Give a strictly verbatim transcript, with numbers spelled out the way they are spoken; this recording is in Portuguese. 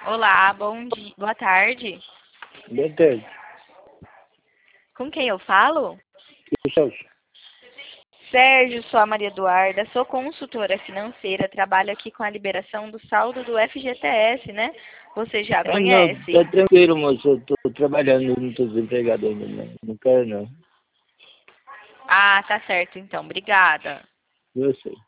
Olá, bom dia, boa tarde. Boa tarde. Com quem eu falo? Eu sou. Sérgio, sou a Maria Eduarda, sou consultora financeira, trabalho aqui com a liberação do saldo do F G T S, né? Você já Ah, não, conhece? tá tranquilo, moço. Eu tô trabalhando, não tô desempregado ainda, não. Não quero, não. Ah, tá certo então, obrigada. Eu sei.